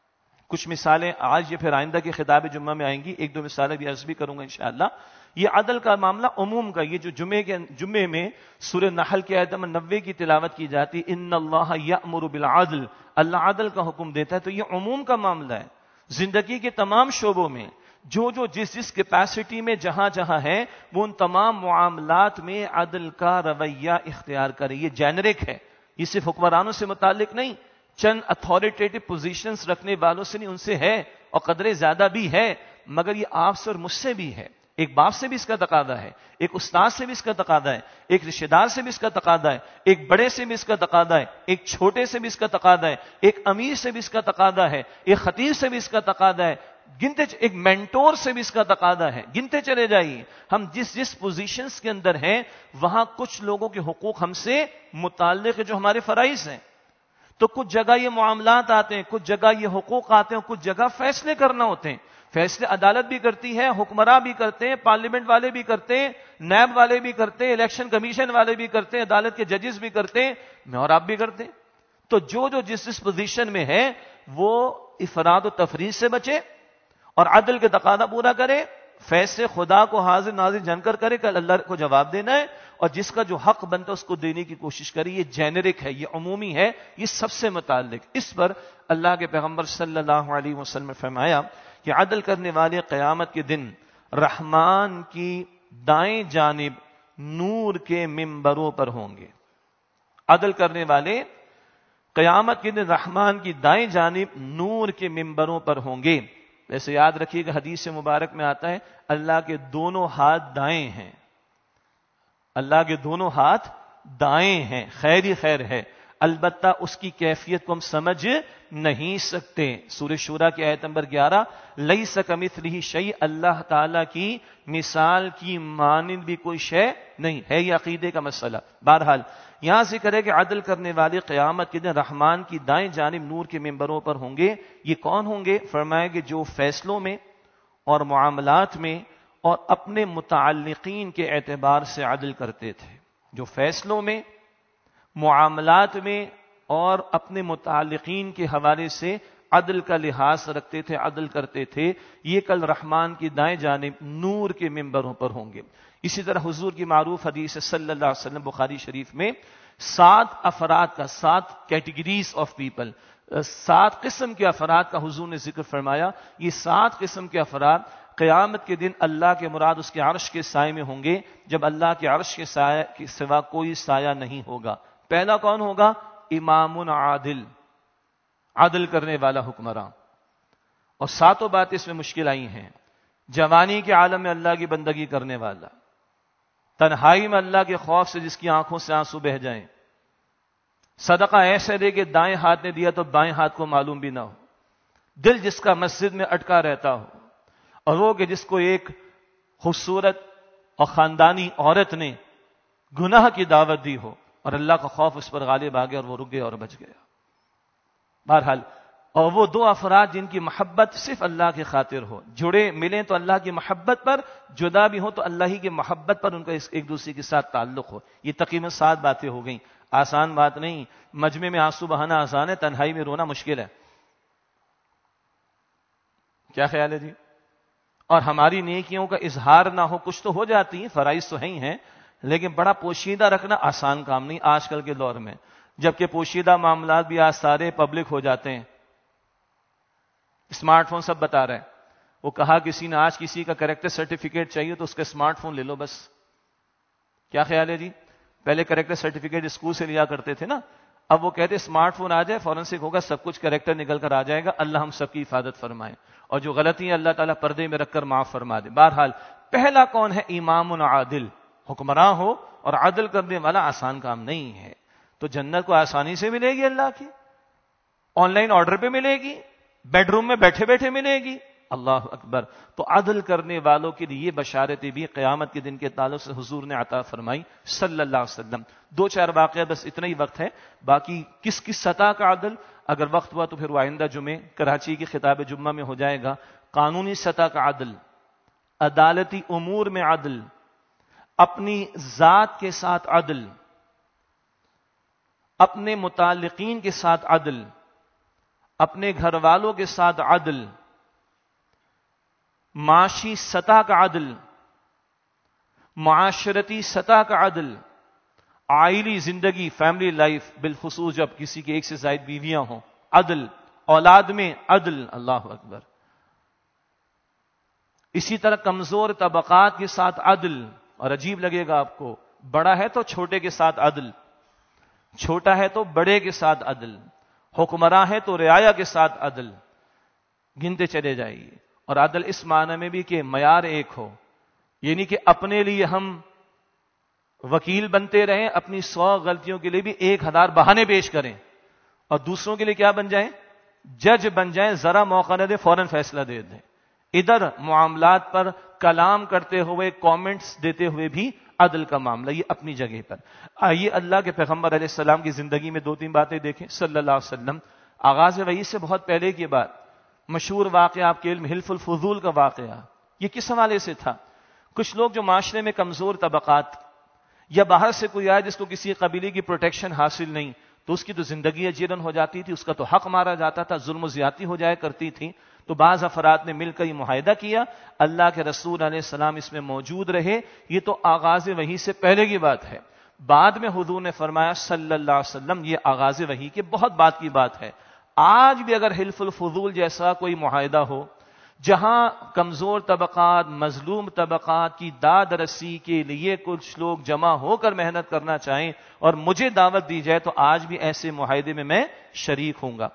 S1: کچھ مثالیں آج یہ پھر آئندہ کے خطاب جمعہ میں آئیں گی، ایک دو مثالیں بھی عرض بھی کروں گا انشاءاللہ۔ یہ عدل کا معاملہ عموم کا، یہ جو جمعے کے جمعے میں سورہ نحل کی آیت نمبر نوے کی تلاوت کی جاتی، ان اللہ یأمر بالعدل، اللہ عدل کا حکم دیتا ہے، تو یہ عموم کا معاملہ ہے۔ زندگی کے تمام شعبوں میں جو جو جس جس کیپیسٹی میں جہاں جہاں ہے، وہ ان تمام معاملات میں عدل کا رویہ اختیار کرے۔ یہ جینرک ہے، یہ صرف حکمرانوں سے متعلق نہیں، چند اتھارٹیٹو پوزیشنز رکھنے والوں سے نہیں، ان سے ہے اور قدرے زیادہ بھی ہے، مگر یہ آپ سے اور مجھ سے بھی ہے۔ ایک باپ سے بھی اس کا تقاضا ہے، ایک استاد سے بھی اس کا تقاضا ہے، ایک رشتہ دار سے بھی اس کا تقاضا ہے، ایک بڑے سے بھی اس کا تقاضا ہے، ایک چھوٹے سے بھی اس کا تقاضا ہے، ایک امیر سے بھی اس کا تقاضا ہے، ایک خطیب سے بھی اس کا تقاضا ہے، گنتے ایک مینٹور سے بھی اس کا تقاضا ہے، گنتے چلے جائیے۔ ہم جس جس پوزیشنز کے اندر ہیں وہاں کچھ لوگوں کے حقوق ہم سے متعلق ہے جو ہمارے فرائض ہیں، تو کچھ جگہ یہ معاملات آتے ہیں، کچھ جگہ یہ حقوق آتے ہیں، کچھ جگہ فیصلے کرنا ہوتے ہیں۔ فیصلے عدالت بھی کرتی ہے، حکمراں بھی کرتے ہیں، پارلیمنٹ والے بھی کرتے ہیں، نیب والے بھی کرتے ہیں، الیکشن کمیشن والے بھی کرتے ہیں، عدالت کے ججز بھی کرتے ہیں، میں اور آپ بھی کرتے ہیں۔ تو جو جو جس جس پوزیشن میں ہے وہ افراد و تفریط سے بچے اور عدل کے تقاضا پورا کرے، فیصلے خدا کو حاضر ناظر جان کر کرے، کل اللہ کو جواب دینا ہے، اور جس کا جو حق بنتا ہے اس کو دینے کی کوشش کرے۔ یہ جینرک ہے، یہ عمومی ہے، یہ سب سے متعلق۔ اس پر اللہ کے پیغمبر صلی اللہ علیہ وسلم نے فرمایا کہ عدل کرنے والے قیامت کے دن رحمان کی دائیں جانب نور کے ممبروں پر ہوں گے۔ عدل کرنے والے قیامت کے دن رحمان کی دائیں جانب نور کے ممبروں پر ہوں گے۔ ویسے یاد رکھیے کہ حدیث مبارک میں آتا ہے اللہ کے دونوں ہاتھ دائیں ہیں، اللہ کے دونوں ہاتھ دائیں ہیں، خیر ہی خیر ہے، البتہ اس کی کیفیت کو ہم سمجھ نہیں سکتے۔ سورہ شورا کی آیت نمبر گیارہ، لیس کمثلہ شیء، اللہ تعالیٰ کی مثال کی مانند بھی کوئی شے نہیں ہے، یہ عقیدے کا مسئلہ۔ بہرحال یہاں ذکر ہے کہ عدل کرنے والے قیامت کے دن رحمان کی دائیں جانب نور کے ممبروں پر ہوں گے۔ یہ کون ہوں گے؟ فرمایا کہ جو فیصلوں میں اور معاملات میں اور اپنے متعلقین کے اعتبار سے عدل کرتے تھے، جو فیصلوں میں، معاملات میں اور اپنے متعلقین کے حوالے سے عدل کا لحاظ رکھتے تھے، عدل کرتے تھے، یہ کل رحمان کی دائیں جانب نور کے ممبروں پر ہوں گے۔ اسی طرح حضور کی معروف حدیث صلی اللہ علیہ وسلم بخاری شریف میں سات افراد کا، سات کیٹیگریز آف پیپل، سات قسم کے افراد کا حضور نے ذکر فرمایا۔ یہ سات قسم کے افراد قیامت کے دن اللہ کے مراد اس کے عرش کے سائے میں ہوں گے، جب اللہ کے عرش کے سائے کے سوا کوئی سایہ نہیں ہوگا۔ پہلا کون ہوگا؟ امام عادل، عدل کرنے والا حکمراں۔ اور ساتوں باتیں اس میں مشکل آئی ہیں، جوانی کے عالم میں اللہ کی بندگی کرنے والا، تنہائی میں اللہ کے خوف سے جس کی آنکھوں سے آنسو بہ جائیں، صدقہ ایسے دے کہ دائیں ہاتھ نے دیا تو بائیں ہاتھ کو معلوم بھی نہ ہو، دل جس کا مسجد میں اٹکا رہتا ہو، اور وہ کہ جس کو ایک خوبصورت اور خاندانی عورت نے گناہ کی دعوت دی ہو اور اللہ کا خوف اس پر غالب آ گیا اور وہ رک گیا اور بچ گیا۔ بہرحال، اور وہ دو افراد جن کی محبت صرف اللہ کی خاطر ہو، جڑے ملیں تو اللہ کی محبت پر، جدا بھی ہو تو اللہ ہی کی محبت پر ان کا ایک دوسرے کے ساتھ تعلق ہو۔ یہ تقریباً سات باتیں ہو گئیں، آسان بات نہیں۔ مجمع میں آنسو بہانا آسان ہے، تنہائی میں رونا مشکل ہے۔ کیا خیال ہے جی؟ اور ہماری نیکیوں کا اظہار نہ ہو، کچھ تو ہو جاتی ہیں، فرائض تو ہی ہیں، لیکن بڑا پوشیدہ رکھنا آسان کام نہیں آج کل کے دور میں، جبکہ پوشیدہ معاملات بھی آج سارے پبلک ہو جاتے ہیں۔ اسمارٹ فون سب بتا رہے ہیں، وہ کہا کسی نے آج کسی کا کریکٹر سرٹیفکیٹ چاہیے تو اس کا اسمارٹ فون لے لو بس۔ کیا خیال ہے جی؟ پہلے کریکٹر سرٹیفکیٹ اسکول سے لیا کرتے تھے نا, اب وہ کہتے اسمارٹ فون آ جائے, فورنسک ہوگا, سب کچھ کریکٹر نکل کر آ جائے گا. اللہ ہم سب کی حفاظت فرمائے, اور جو غلطیاں اللہ تعالیٰ پردے میں رکھ کر معاف فرما دے. بہرحال پہلا کون ہے؟ امام عادل, حکمراں ہو اور عدل کرنے والا. آسان کام نہیں ہے. تو جنت کو آسانی سے ملے گی اللہ کی, آن لائن آرڈر پہ ملے گی, بیڈ روم میں بیٹھے بیٹھے ملے گی. اللہ اکبر. تو عدل کرنے والوں کے لیے بشارتیں بھی قیامت کے دن کے تعلق سے حضور نے عطا فرمائی صلی اللہ علیہ وسلم. دو چار واقعہ, بس اتنا ہی وقت ہے. باقی کس کس سطح کا عدل, اگر وقت ہوا تو پھر وہ آئندہ جمعے کراچی کی خطاب جمعہ میں ہو جائے گا. قانونی سطح کا عدل, عدالتی امور میں عدل, اپنی ذات کے ساتھ عدل, اپنے متعلقین کے ساتھ عدل, اپنے گھر والوں کے ساتھ عدل, معاشی سطح کا عدل, معاشرتی سطح کا عدل, عائلی زندگی فیملی لائف, بالخصوص جب کسی کے ایک سے زائد بیویاں ہوں, عدل, اولاد میں عدل. اللہ اکبر. اسی طرح کمزور طبقات کے ساتھ عدل, اور عجیب لگے گا آپ کو, بڑا ہے تو چھوٹے کے ساتھ عدل, چھوٹا ہے تو بڑے کے ساتھ عدل, حکمراں ہے تو رعایا کے ساتھ عدل, گنتے چلے جائیے. اور عدل اس معنی میں بھی کہ معیار ایک ہو, یعنی کہ اپنے لیے ہم وکیل بنتے رہیں, اپنی سو غلطیوں کے لیے بھی ایک ہزار بہانے پیش کریں, اور دوسروں کے لیے کیا بن جائیں؟ جج بن جائیں. ذرا موقع نہ دے فوراً فیصلہ دے دیں. ادھر معاملات پر کلام کرتے ہوئے, کامنٹس دیتے ہوئے بھی عدل کا معاملہ, یہ اپنی جگہ پر. آئیے اللہ کے پیغمبر علیہ السلام کی زندگی میں دو تین باتیں دیکھیں صلی اللہ علیہ وسلم. آغاز وحی سے بہت پہلے کی بات, مشہور واقعہ آپ کے علم حلف الفضول کا واقعہ. یہ کس حوالے سے تھا؟ کچھ لوگ جو معاشرے میں کمزور طبقات, یا باہر سے کوئی آئے جس کو کسی قبیلے کی پروٹیکشن حاصل نہیں, تو اس کی تو زندگی اجیرن ہو جاتی تھی, اس کا تو حق مارا جاتا تھا, ظلم و زیادتی ہو جایا کرتی تھی. تو بعض افراد نے مل کر یہ معاہدہ کیا, اللہ کے رسول علیہ السلام اس میں موجود رہے. یہ تو آغاز وحی سے پہلے کی بات ہے. بعد میں حضور نے فرمایا صلی اللہ علیہ وسلم, یہ آغاز وحی کے بہت بعد کی بات ہے. آج بھی اگر حلف الفضول جیسا کوئی معاہدہ ہو, جہاں کمزور طبقات, مظلوم طبقات کی داد رسی کے لیے کچھ لوگ جمع ہو کر محنت کرنا چاہیں اور مجھے دعوت دی جائے, تو آج بھی ایسے معاہدے میں میں شریک ہوں گا.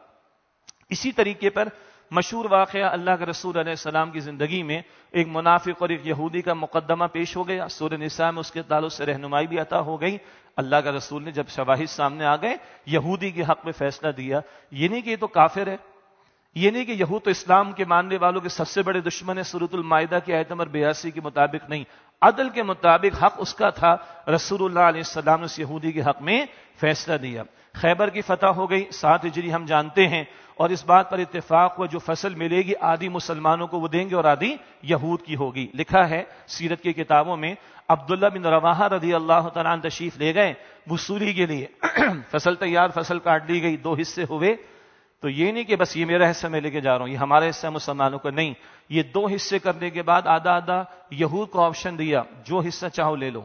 S1: اسی طریقے پر مشہور واقعہ اللہ کے رسول علیہ السلام کی زندگی میں, ایک منافق اور ایک یہودی کا مقدمہ پیش ہو گیا. سورہ نساء میں اس کے تعلق سے رہنمائی بھی عطا ہو گئی. اللہ کا رسول نے جب شواہد سامنے آ گئے, یہودی کے حق میں فیصلہ دیا. یہ نہیں کہ یہ تو کافر ہے, یہ نہیں کہ یہود تو اسلام کے ماننے والوں کے سب سے بڑے دشمن ہے, سورۃ المائدہ کی آیت نمبر بیاسی کے مطابق نہیں, عدل کے مطابق حق اس کا تھا. رسول اللہ علیہ السلام نے اس یہودی کے حق میں فیصلہ دیا. خیبر کی فتح ہو گئی, سات ہجری ہم جانتے ہیں, اور اس بات پر اتفاق ہوا جو فصل ملے گی آدھی مسلمانوں کو وہ دیں گے اور آدھی یہود کی ہوگی. لکھا ہے سیرت کی کتابوں میں, عبداللہ بن رواحہ رضی اللہ تعالیٰ عنہ تشریف لے گئے وصولی کے لیے. فصل تیار, فصل کاٹ لی گئی, دو حصے ہوئے. تو یہ نہیں کہ بس یہ میرا حصہ میں لے کے جا رہا ہوں, یہ ہمارا حصہ مسلمانوں کا نہیں. یہ دو حصے کرنے کے بعد آدھا آدھا یہود کو آپشن دیا, جو حصہ چاہو لے لو.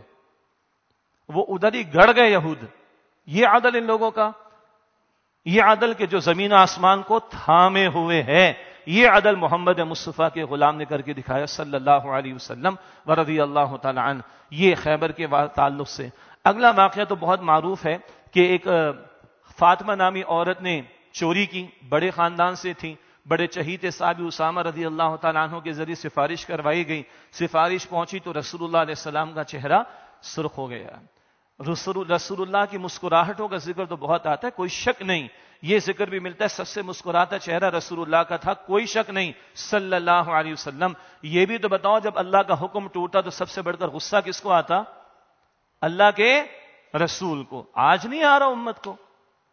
S1: وہ ادھر ہی گڑ گئے یہود. یہ عدل ان لوگوں کا, یہ عدل کے جو زمین آسمان کو تھامے ہوئے ہے, یہ عدل محمد مصطفیٰ کے غلام نے کر کے دکھایا صلی اللہ علیہ وسلم ورضی اللہ تعالی عنہ. یہ خیبر کے تعلق سے. اگلا واقعہ تو بہت معروف ہے کہ ایک فاطمہ نامی عورت نے چوری کی, بڑے خاندان سے تھی, بڑے چہیتے صحابی اسامہ رضی اللہ تعالیٰ عنہ کے ذریعے سفارش کروائی گئی. سفارش پہنچی تو رسول اللہ علیہ السلام کا چہرہ سرخ ہو گیا. رسول رسول اللہ کی مسکراہٹوں کا ذکر تو بہت آتا ہے, کوئی شک نہیں. یہ ذکر بھی ملتا ہے سب سے مسکراتا چہرہ رسول اللہ کا تھا, کوئی شک نہیں صلی اللہ علیہ وسلم. یہ بھی تو بتاؤ, جب اللہ کا حکم ٹوٹا تو سب سے بڑھ کر غصہ کس کو آتا؟ اللہ کے رسول کو. آج نہیں آ رہا امت کو.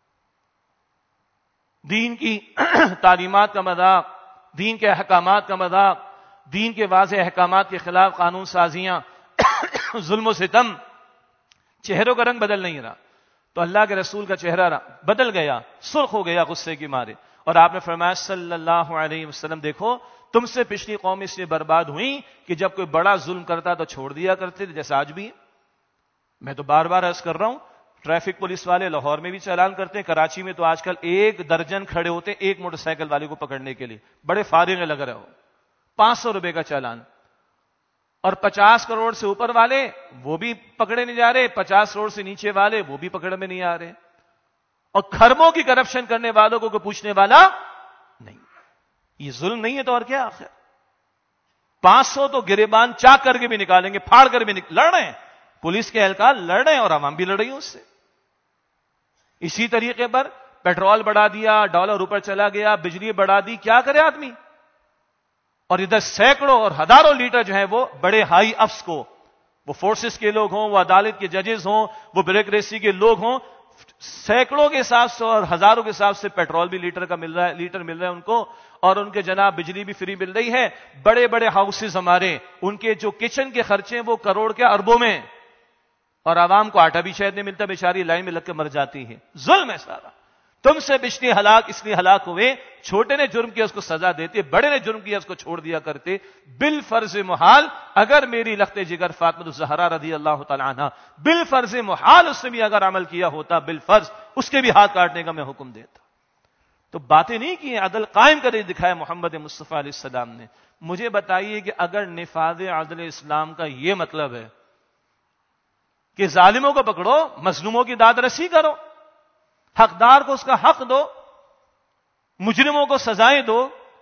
S1: دین کی تعلیمات کا مذاق, دین کے احکامات کا مذاق, دین کے واضح احکامات کے خلاف قانون سازیاں, ظلم و ستم, چہروں کا رنگ بدل نہیں رہا. تو اللہ کے رسول کا چہرہ بدل گیا, سرخ ہو گیا غصے کے مارے. اور آپ نے فرمایا صلی اللہ علیہ وسلم, دیکھو تم سے پچھلی قوم اس لیے برباد ہوئی کہ جب کوئی بڑا ظلم کرتا تو چھوڑ دیا کرتے تھے, جیسے آج بھی. میں تو بار بار عرض کر رہا ہوں, ٹریفک پولیس والے لاہور میں بھی چالان کرتے ہیں, کراچی میں تو آج کل ایک درجن کھڑے ہوتے ہیں ایک موٹر سائیکل والے کو پکڑنے کے لیے, بڑے فارغ لگ رہے ہو, پانچ سو روپے کا چالان. اور پچاس کروڑ سے اوپر والے وہ بھی پکڑے نہیں جا رہے، پچاس کروڑ سے نیچے والے وہ بھی پکڑ میں نہیں آ رہے، اور کھربوں کی کرپشن کرنے والوں کو کوئی پوچھنے والا نہیں۔ یہ ظلم نہیں ہے تو اور کیا آخر؟ پانچ سو تو گریبان چاک کر کے بھی نکالیں گے، پھاڑ کر بھی نکل... لڑ رہے ہیں، پولیس کے اہلکار لڑ رہے ہیں اور عوام بھی لڑ رہی ہے اس سے۔ اسی طریقے پر پیٹرول بڑھا دیا، ڈالر اوپر چلا گیا، بجلی بڑھا دی، کیا کرے آدمی؟ اور ادھر سینکڑوں اور ہزاروں لیٹر جو ہے وہ بڑے ہائی افس کو، وہ فورسز کے لوگ ہوں، وہ عدالت کے ججز ہوں، وہ بیوروکریسی کے لوگ ہوں، سینکڑوں کے حساب سے اور ہزاروں کے حساب سے پیٹرول بھی لیٹر کا مل رہا ہے، لیٹر مل رہا ہے ان کو، اور ان کے جناب بجلی بھی فری مل رہی ہے۔ بڑے بڑے ہاؤسز ہمارے، ان کے جو کچن کے خرچے وہ کروڑ کے اربوں میں، اور عوام کو آٹا بھی شاید نہیں ملتا، بیچاری لائن میں لگ کے مر جاتی ہے۔ ظلم ہے سارا۔ تم سے بچنے ہلاک اس لیے ہلاک ہوئے، چھوٹے نے جرم کیا اس کو سزا دیتے، بڑے نے جرم کیا اس کو چھوڑ دیا کرتے۔ بالفرض محال اگر میری لخت جگر فاطمہ الزہرا رضی اللہ تعالی عنہ بالفرض محال اس نے بھی اگر عمل کیا ہوتا، بالفرض اس کے بھی ہاتھ کاٹنے کا میں حکم دیتا۔ تو باتیں نہیں کی، عدل قائم کرے دکھایا محمد مصطفیٰ علیہ السلام نے۔ مجھے بتائیے کہ اگر نفاذ عدل اسلام کا یہ مطلب ہے کہ ظالموں کو پکڑو، مظلوموں کی داد رسی کرو، حقدار کو اس کا حق دو، مجرموں کو سزائیں دو،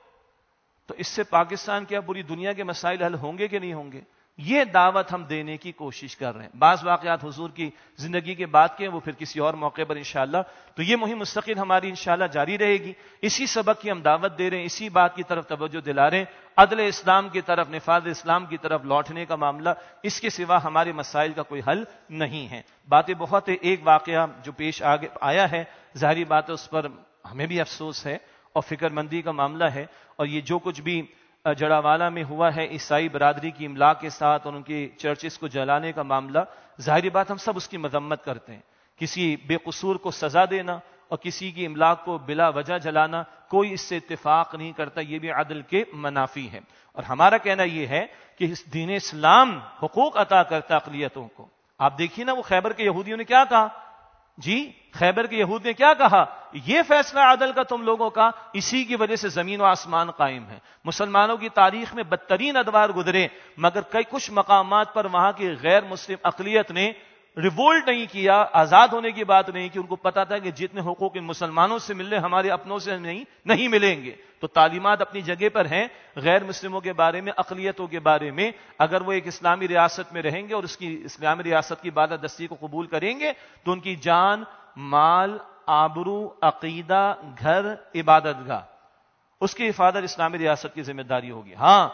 S1: تو اس سے پاکستان کیا پوری دنیا کے مسائل حل ہوں گے کہ نہیں ہوں گے؟ یہ دعوت ہم دینے کی کوشش کر رہے ہیں۔ بعض واقعات حضور کی زندگی کے بعد کے وہ پھر کسی اور موقع پر انشاءاللہ، تو یہ مہم مستقل ہماری انشاءاللہ جاری رہے گی۔ اسی سبق کی ہم دعوت دے رہے ہیں، اسی بات کی طرف توجہ دلا رہے ہیں، عدل اسلام کی طرف، نفاذ اسلام کی طرف لوٹنے کا معاملہ، اس کے سوا ہمارے مسائل کا کوئی حل نہیں ہے۔ باتیں بہت ہے، ایک واقعہ جو پیش آگے آیا ہے، ظاہری بات ہے اس پر ہمیں بھی افسوس ہے اور فکر مندی کا معاملہ ہے، اور یہ جو کچھ بھی جڑاوالا میں ہوا ہے عیسائی برادری کی املاک کے ساتھ اور ان کی چرچز کو جلانے کا معاملہ، ظاہری بات ہم سب اس کی مذمت کرتے ہیں۔ کسی بے قصور کو سزا دینا اور کسی کی املاک کو بلا وجہ جلانا، کوئی اس سے اتفاق نہیں کرتا، یہ بھی عدل کے منافی ہے۔ اور ہمارا کہنا یہ ہے کہ اس دین اسلام حقوق عطا کرتا اقلیتوں کو۔ آپ دیکھیے نا وہ خیبر کے یہودیوں نے کیا کہا، جی خیبر کے یہود نے کیا کہا، یہ فیصلہ عدل کا تم لوگوں کا، اسی کی وجہ سے زمین و آسمان قائم ہے۔ مسلمانوں کی تاریخ میں بدترین ادوار گزرے، مگر کئی کچھ مقامات پر وہاں کی غیر مسلم اقلیت نے ریوولٹ نہیں کیا، آزاد ہونے کی بات نہیں کی، ان کو پتا تھا کہ جتنے حقوق ان مسلمانوں سے ملنے ہمارے اپنوں سے نہیں نہیں ملیں گے۔ تو تعلیمات اپنی جگہ پر ہیں، غیر مسلموں کے بارے میں، اقلیتوں کے بارے میں، اگر وہ ایک اسلامی ریاست میں رہیں گے اور اس کی اسلامی ریاست کی بالادستی کو قبول کریں گے تو ان کی جان، مال، آبرو، عقیدہ، گھر، عبادت گاہ، اس کی حفاظت اسلامی ریاست کی ذمہ داری ہوگی۔ ہاں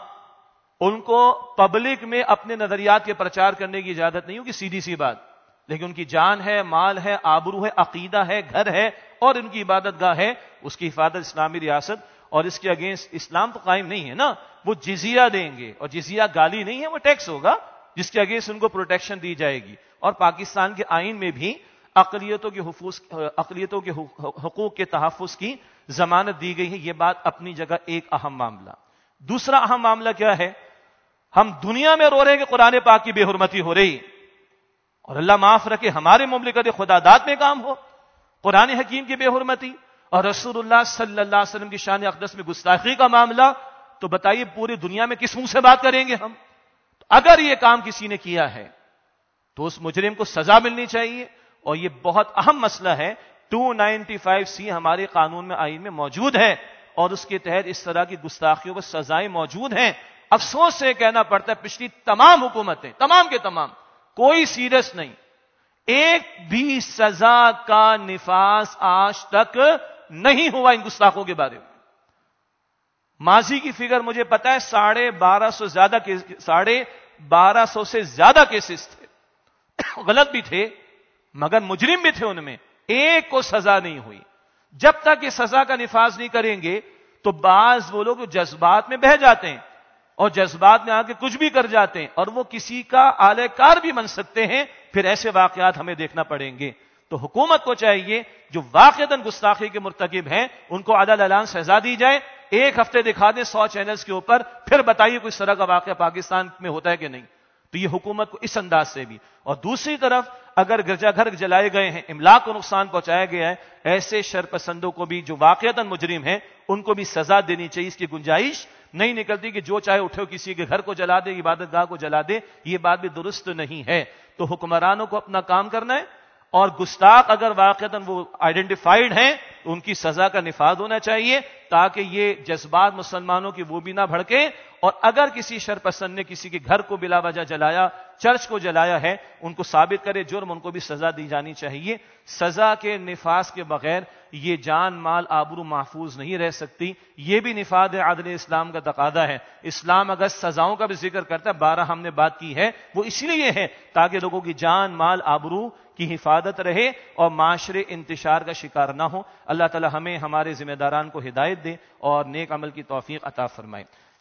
S1: ان کو پبلک میں اپنے نظریات کے پرچار کرنے کی اجازت نہیں ہوگی، سیدھی سی بات، لیکن ان کی جان ہے، مال ہے، آبرو ہے، عقیدہ ہے، گھر ہے اور ان کی عبادت گاہ ہے، اس کی حفاظت اسلامی ریاست، اور اس کے اگینسٹ اسلام تو قائم نہیں ہے نا، وہ جزیہ دیں گے، اور جزیہ گالی نہیں ہے، وہ ٹیکس ہوگا جس کے اگینسٹ ان کو پروٹیکشن دی جائے گی۔ اور پاکستان کے آئین میں بھی اقلیتوں کے حقوق اقلیتوں کے حقوق کے تحفظ کی ضمانت دی گئی ہے، یہ بات اپنی جگہ ایک اہم معاملہ۔ دوسرا اہم معاملہ کیا ہے، ہم دنیا میں رو رہے ہیں کہ قرآن پاک کی بے حرمتی ہو رہی، اور اللہ معاف رکھے ہمارے مملکت خدا داد میں کام ہو قرآن حکیم کی بے حرمتی اور رسول اللہ صلی اللہ علیہ وسلم کی شان اقدس میں گستاخی کا معاملہ، تو بتائیے پوری دنیا میں کس منہ سے بات کریں گے ہم؟ اگر یہ کام کسی نے کیا ہے تو اس مجرم کو سزا ملنی چاہیے، اور یہ بہت اہم مسئلہ ہے۔ دو سو پچانوے سی ہمارے قانون میں، آئین میں موجود ہے، اور اس کے تحت اس طرح کی گستاخیوں کو سزائیں موجود ہیں۔ افسوس سے کہنا پڑتا ہے پچھلی تمام حکومتیں، تمام کے تمام، کوئی سیریس نہیں، ایک بھی سزا کا نفاذ آج تک نہیں ہوا ان گستاخوں کے بارے میں۔ ماضی کی فگر مجھے پتا ہے ساڑھے بارہ سو زیادہ ساڑھے بارہ سو سے زیادہ کیسز تھے، غلط بھی تھے مگر مجرم بھی تھے، ان میں ایک کو سزا نہیں ہوئی۔ جب تک یہ سزا کا نفاذ نہیں کریں گے تو بعض وہ لوگ جذبات میں بہہ جاتے ہیں اور جذبات میں آ کے کچھ بھی کر جاتے ہیں، اور وہ کسی کا آلہ کار بھی بن سکتے ہیں، پھر ایسے واقعات ہمیں دیکھنا پڑیں گے۔ تو حکومت کو چاہیے جو واقعتاً گستاخی کے مرتکب ہیں ان کو عدل اعلان سزا دی جائے، ایک ہفتے دکھا دیں سو چینلز کے اوپر، پھر بتائیے کوئی اس طرح کا واقعہ پاکستان میں ہوتا ہے کہ نہیں۔ تو یہ حکومت کو اس انداز سے بھی، اور دوسری طرف اگر گرجا گھر جلائے گئے ہیں، املاک کو نقصان پہنچایا گیا ہے، ایسے شر پسندوں کو بھی جو واقعتاً مجرم ہیں ان کو بھی سزا دینی چاہیے، اس کی گنجائش نہیں نکلتی کہ جو چاہے اٹھو کسی کے گھر کو جلا دے, عبادت گاہ کو جلا دے, یہ بات بھی درست نہیں ہے. تو حکمرانوں کو اپنا کام کرنا ہے, اور گستاخ اگر واقعتاً وہ آئیڈینٹیفائیڈ ہیں تو ان کی سزا کا نفاذ ہونا چاہیے, تاکہ یہ جذبات مسلمانوں کی وہ بھی نہ بھڑکے. اور اگر کسی شرپسند نے کسی کے گھر کو بلا وجہ جلایا, چرچ کو جلایا ہے, ان کو ثابت کرے جرم, ان کو بھی سزا دی جانی چاہیے. سزا کے نفاذ کے بغیر یہ جان مال آبرو محفوظ نہیں رہ سکتی. یہ بھی نفاذ عدل اسلام کا تقاضا ہے. اسلام اگر سزاؤں کا بھی ذکر کرتا ہے, بارہ ہم نے بات کی ہے, وہ اس لیے ہے تاکہ لوگوں کی جان مال آبرو کی حفاظت رہے اور معاشرے انتشار کا شکار نہ ہو. اللہ تعالی ہمیں ہمارے ذمہ داران کو ہدایت دے اور نیک عمل کی توفیق عطا فرمائے.